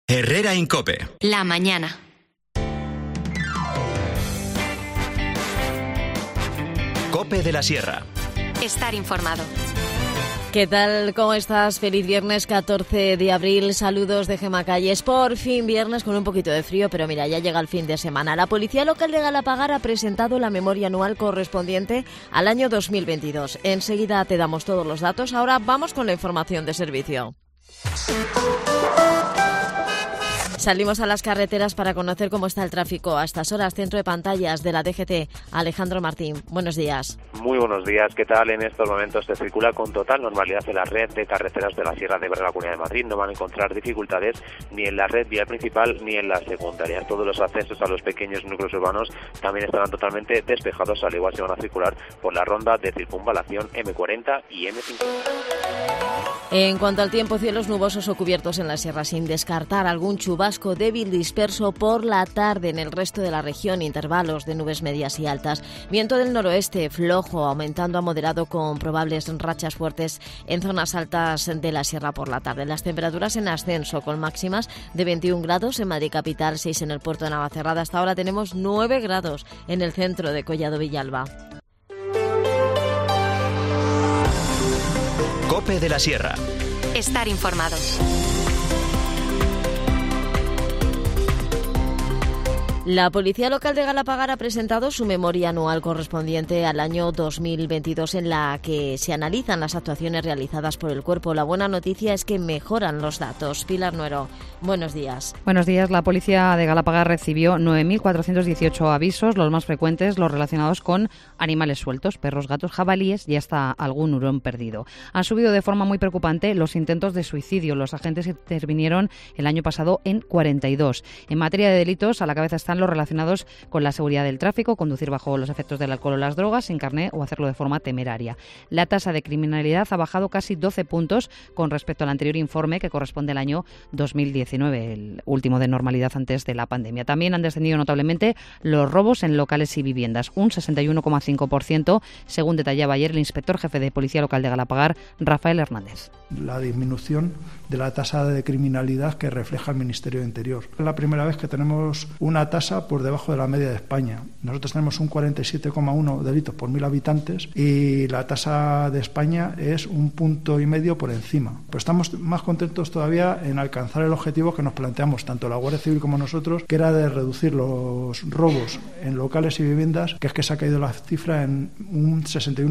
Herrera en COPE. La mañana. COPE de la Sierra. Estar informado. ¿Qué tal? ¿Cómo estás? Feliz viernes 14 de abril. Saludos de Gemma Calles. Por fin viernes con un poquito de frío, pero mira, ya llega el fin de semana. La Policía Local de Galapagar ha presentado la memoria anual correspondiente al año 2022. Enseguida te damos todos los datos. Ahora vamos con la información de servicio. Salimos a las carreteras para conocer cómo está el tráfico. A estas horas, centro de pantallas de la DGT. Alejandro Martín, buenos días. Muy buenos días. ¿Qué tal? En estos momentos se circula con total normalidad en la red de carreteras de la Sierra de Berga, la Comunidad de Madrid. No van a encontrar dificultades ni en la red vial principal ni en las secundarias. Todos los accesos a los pequeños núcleos urbanos también estarán totalmente despejados, al igual se van a circular por la ronda de circunvalación M40 y M50. En cuanto al tiempo, cielos nubosos o cubiertos en la sierra, sin descartar algún chubasco débil disperso por la tarde. En el resto de la región, intervalos de nubes medias y altas. Viento del noroeste flojo, aumentando a moderado con probables rachas fuertes en zonas altas de la sierra por la tarde. Las temperaturas en ascenso, con máximas de 21 grados en Madrid capital, 6 en el puerto de Navacerrada. Hasta ahora tenemos 9 grados en el centro de Collado Villalba. COPE de la Sierra. Estar informado. La Policía Local de Galapagar ha presentado su memoria anual correspondiente al año 2022, en la que se analizan las actuaciones realizadas por el cuerpo. La buena noticia es que mejoran los datos. Pilar Nuero, buenos días. Buenos días. La Policía de Galapagar recibió 9.418 avisos, los más frecuentes los relacionados con animales sueltos, perros, gatos, jabalíes y hasta algún hurón perdido. Han subido de forma muy preocupante los intentos de suicidio. Los agentes intervinieron el año pasado en 42. En materia de delitos, a la cabeza están los relacionados con la seguridad del tráfico, conducir bajo los efectos del alcohol o las drogas, sin carné o hacerlo de forma temeraria. La tasa de criminalidad ha bajado casi 12 puntos con respecto al anterior informe, que corresponde al año 2019, el último de normalidad antes de la pandemia. También han descendido notablemente los robos en locales y viviendas, un 61,5%, según detallaba ayer el inspector jefe de Policía Local de Galapagar, Rafael Hernández. La disminución de la tasa de criminalidad que refleja el Ministerio de Interior. Es la primera vez que tenemos una tasa por debajo de la media de España. Nosotros tenemos un 47,1 delitos por 1.000 habitantes y la tasa de España es 1,5 puntos por encima. Pues estamos más contentos todavía en alcanzar el objetivo que nos planteamos tanto la Guardia Civil como nosotros, que era de reducir los robos en locales y viviendas, que es que se ha caído la cifra en un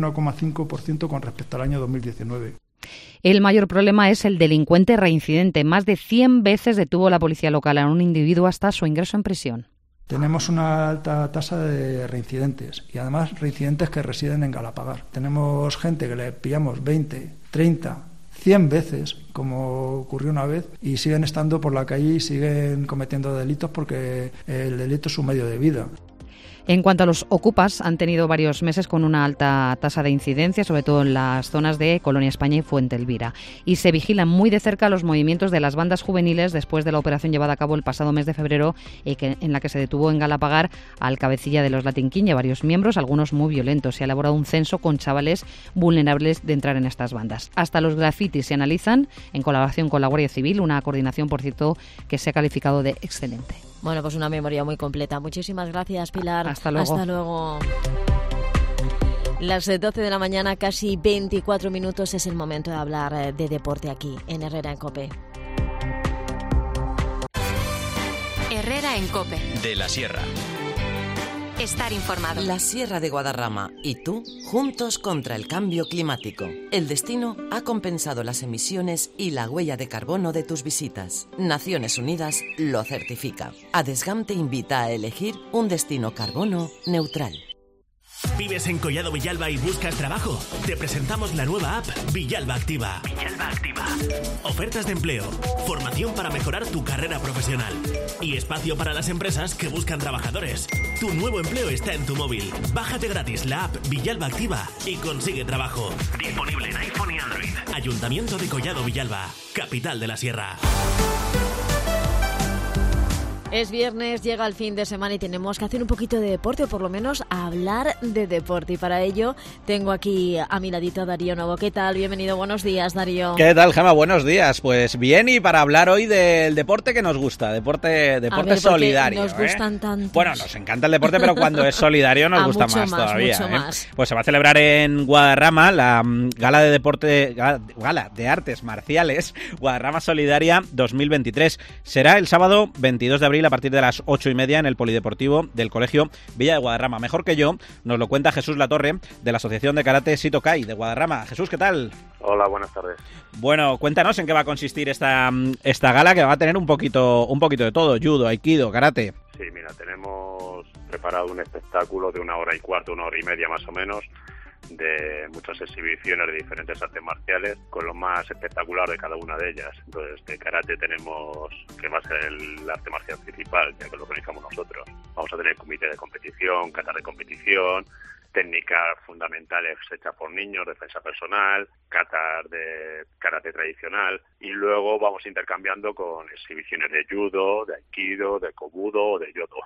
61,5% con respecto al año 2019. El mayor problema es el delincuente reincidente. Más de 100 veces detuvo la policía local a un individuo hasta su ingreso en prisión. Tenemos una alta tasa de reincidentes y además reincidentes que residen en Galapagar. Tenemos gente que le pillamos 20, 30, 100 veces, como ocurrió una vez, y siguen estando por la calle y siguen cometiendo delitos porque el delito es su medio de vida. En cuanto a los ocupas, han tenido varios meses con una alta tasa de incidencia, sobre todo en las zonas de Colonia España y Fuente Elvira. Y se vigilan muy de cerca los movimientos de las bandas juveniles después de la operación llevada a cabo el pasado mes de febrero, en la que se detuvo en Galapagar al cabecilla de los Latin King y a varios miembros, algunos muy violentos. Se ha elaborado un censo con chavales vulnerables de entrar en estas bandas. Hasta los grafitis se analizan en colaboración con la Guardia Civil, una coordinación, por cierto, que se ha calificado de excelente. Bueno, pues una memoria muy completa. Muchísimas gracias, Pilar. Hasta luego. Hasta luego. Las 12 de la mañana, casi 24 minutos, es el momento de hablar de deporte aquí, en Herrera en COPE. Herrera en COPE. De la Sierra. Estar informado. La Sierra de Guadarrama y tú, juntos contra el cambio climático. El destino ha compensado las emisiones y la huella de carbono de tus visitas. Naciones Unidas lo certifica. Adesgam te invita a elegir un destino carbono neutral. ¿Vives en Collado Villalba y buscas trabajo? Te presentamos la nueva app Villalba Activa. Villalba Activa. Ofertas de empleo, formación para mejorar tu carrera profesional y espacio para las empresas que buscan trabajadores. Tu nuevo empleo está en tu móvil. Bájate gratis la app Villalba Activa y consigue trabajo. Disponible en iPhone y Android. Ayuntamiento de Collado Villalba, capital de la Sierra. Es viernes, llega el fin de semana y tenemos que hacer un poquito de deporte, o por lo menos hablar de deporte. Y para ello tengo aquí a mi ladito a Darío Novo. ¿Qué tal? Bienvenido, buenos días, Darío. ¿Qué tal, Gemma? Buenos días. Pues bien, y para hablar hoy del deporte que nos gusta, deporte solidario. Nos gustan tanto. Bueno, nos encanta el deporte, pero cuando es solidario nos gusta más todavía. Mucho más. Pues se va a celebrar en Guadarrama la Gala de Artes Marciales Guadarrama Solidaria 2023. Será el sábado 22 de abril a partir de las 8:30 en el Polideportivo del Colegio Villa de Guadarrama. Mejor que yo nos lo cuenta Jesús Latorre, de la Asociación de Karate Sitokai de Guadarrama. Jesús, ¿qué tal? Hola, buenas tardes. Bueno, cuéntanos en qué va a consistir esta gala, que va a tener un poquito de todo: judo, aikido, karate. Sí, mira, tenemos preparado un espectáculo de 1 hora y cuarto, 1 hora y media más o menos, de muchas exhibiciones de diferentes artes marciales, con lo más espectacular de cada una de ellas. Entonces, de karate tenemos, que va a ser el arte marcial principal, ya que lo organizamos nosotros. Vamos a tener comité de competición, kata de competición, técnicas fundamentales hechas por niños, defensa personal, kata de karate tradicional, y luego vamos intercambiando con exhibiciones de judo, de aikido, de kobudo o de yodo.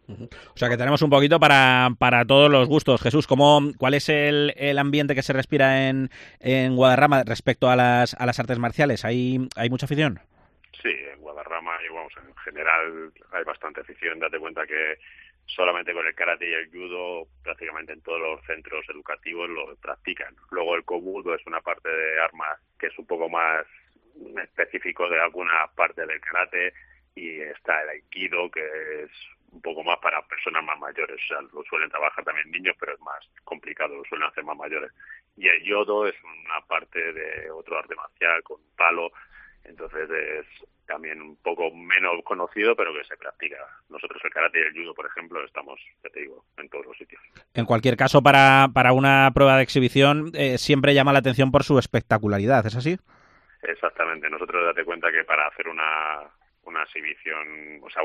O sea que tenemos un poquito para todos los gustos. Jesús, ¿cuál es el ambiente que se respira en Guadarrama respecto a las artes marciales? ¿Hay mucha afición? Sí, en Guadarrama, y vamos, en general hay bastante afición. Date cuenta que solamente con el karate y el judo prácticamente en todos los centros educativos lo practican. Luego el kobudo es una parte de armas que es un poco más específico de alguna parte del karate, y está el aikido, que es un poco más para personas más mayores. O sea, lo suelen trabajar también niños, pero es más complicado, lo suelen hacer más mayores. Y el yodo es una parte de otro arte marcial con palo, entonces es también un poco menos conocido, pero que se practica. Nosotros el karate y el judo, por ejemplo, estamos, ya te digo, en todos los sitios. En cualquier caso, para una prueba de exhibición siempre llama la atención por su espectacularidad, ¿es así? Exactamente. Nosotros, date cuenta que para hacer una exhibición, o sea,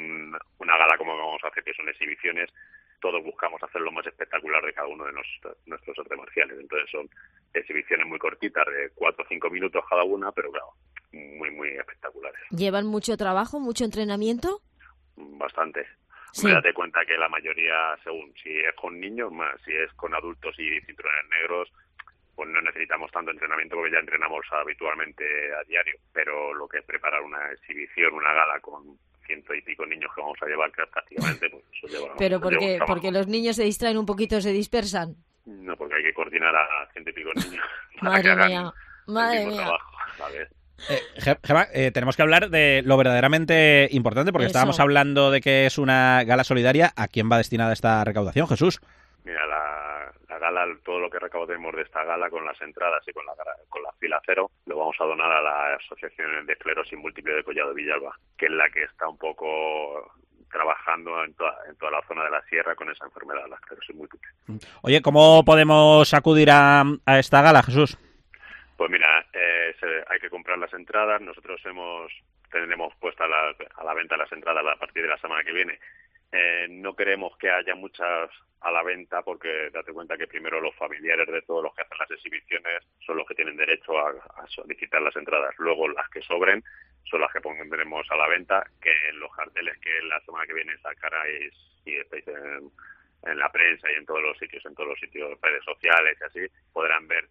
una gala como vamos a hacer, que son exhibiciones, todos buscamos hacer lo más espectacular de cada uno de nuestros artes marciales. Entonces son exhibiciones muy cortitas, de 4 o 5 minutos cada una, pero claro, muy, muy espectaculares. ¿Llevan mucho trabajo, mucho entrenamiento? Bastante. Sí. Date cuenta que la mayoría, según si es con niños, más si es con adultos y cinturones negros, pues no necesitamos tanto entrenamiento porque ya entrenamos habitualmente a diario, pero lo que es preparar una exhibición, una gala con 100 y pico niños que vamos a llevar prácticamente, pues eso lleva. ¿Pero porque los niños se distraen un poquito, se dispersan? No, porque hay que coordinar a 100 y pico niños. Madre mía, madre mía. Trabajo, ¿sabes? Gemma, tenemos que hablar de lo verdaderamente importante, porque estábamos hablando de que es una gala solidaria. ¿A quién va destinada esta recaudación, Jesús? Mira, la gala, todo lo que recaudemos de esta gala con las entradas y con la fila cero, lo vamos a donar a la Asociación de Esclerosis Múltiple de Collado Villalba, que es la que está un poco trabajando en toda la zona de la sierra con esa enfermedad, la esclerosis múltiple. Oye, ¿cómo podemos acudir a esta gala, Jesús? Pues mira, hay que comprar las entradas. Nosotros tenemos puesta a la venta las entradas a partir de la semana que viene. No queremos que haya muchas a la venta, porque date cuenta que primero los familiares de todos los que hacen las exhibiciones son los que tienen derecho a solicitar las entradas. Luego las que sobren son las que pondremos a la venta, que en los carteles que la semana que viene sacaréis, y estáis en la prensa y en todos los sitios, redes sociales y así, podrán ver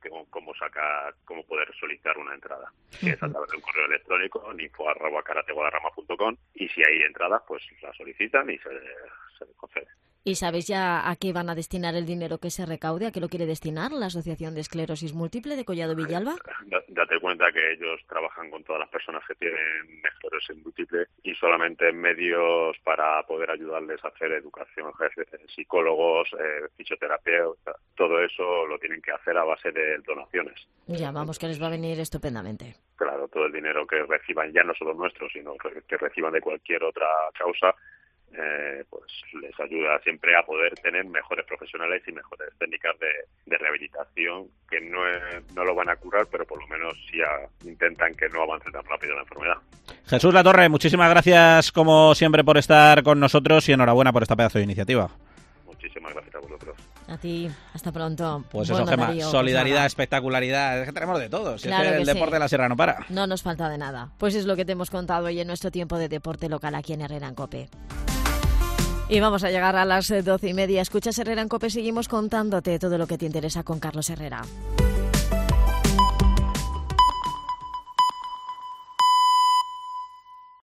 cómo poder solicitar una entrada. Que es a través de un correo electrónico, info@karateguadarrama.com, y si hay entradas, pues la solicitan y se les concede. ¿Y sabéis ya a qué van a destinar el dinero que se recaude? ¿A qué lo quiere destinar la Asociación de Esclerosis Múltiple de Collado Villalba? Date cuenta que ellos trabajan con todas las personas que tienen esclerosis múltiple, y solamente medios para poder ayudarles a hacer educación, psicólogos, fisioterapeutas, todo eso lo tienen que hacer a base de donaciones. Ya, vamos, que les va a venir estupendamente. Claro, todo el dinero que reciban, ya no solo nuestro, sino que reciban de cualquier otra causa, pues les ayuda siempre a poder tener mejores profesionales y mejores técnicas de rehabilitación, que no lo van a curar, pero por lo menos sí intentan que no avance tan rápido la enfermedad. Jesús Latorre, muchísimas gracias como siempre por estar con nosotros, y enhorabuena por esta pedazo de iniciativa. Muchísimas gracias a vosotros. A ti, hasta pronto. Pues bueno, eso, Gemma, Darío, solidaridad, pues espectacularidad, es que tenemos de todo. Si claro es que el que deporte sí. de la sierra no para. No nos falta de nada. Pues es lo que te hemos contado hoy en nuestro tiempo de deporte local aquí en Herrera en COPE. Y vamos a llegar a las 12:30. Escuchas Herrera en COPE, seguimos contándote todo lo que te interesa con Carlos Herrera.